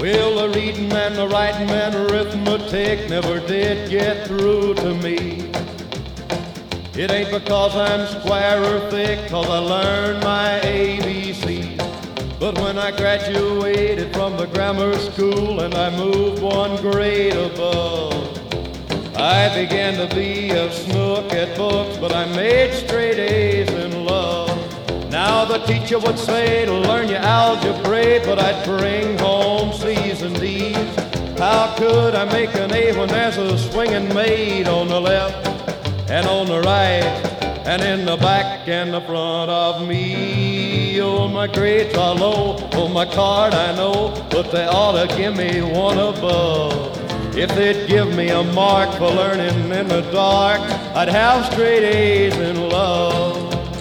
Well, the reading and the writing and arithmetic never did get through to me. It ain't because I'm square or thick, 'cause I learned my ABCs. But when I graduated from the grammar school and I moved one grade above, I began to be a snook at books, but I made straight A's in love. Now the teacher would say to learn your algebra, but I'd bring home C's and D's. How could I make an A when there's a swinging maid on the left and on the right and in the back and the front of me? Oh, my grades are low, on my card I know, but they ought to give me one above. If they'd give me a mark for learning in the dark, I'd have straight A's in love.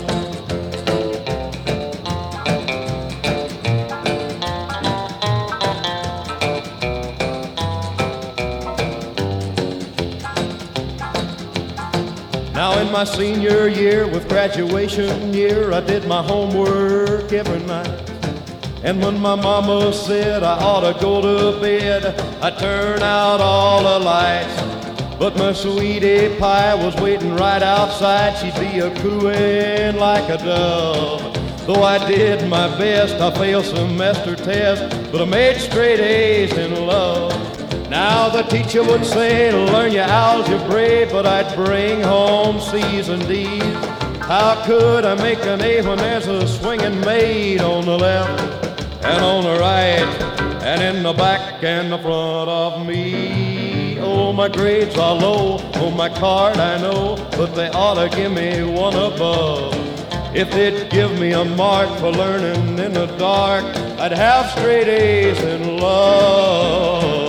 Now in my senior year with graduation year, I did my homework every night. And when my mama said I ought to go to bed, I turned out all the lights. But my sweetie pie was waiting right outside. She'd be a cooing like a dove. Though I did my best, I failed semester tests, but I made straight A's in love. Now the teacher would say to learn your algebra, but I'd bring home C's and D's. How could I make an A when there's a swinging maid on the left and on the right and in the back and the front of me? Oh, my grades are low, on my card I know, but they ought to give me one above. If they'd give me a mark for learning in the dark, I'd have straight A's in love.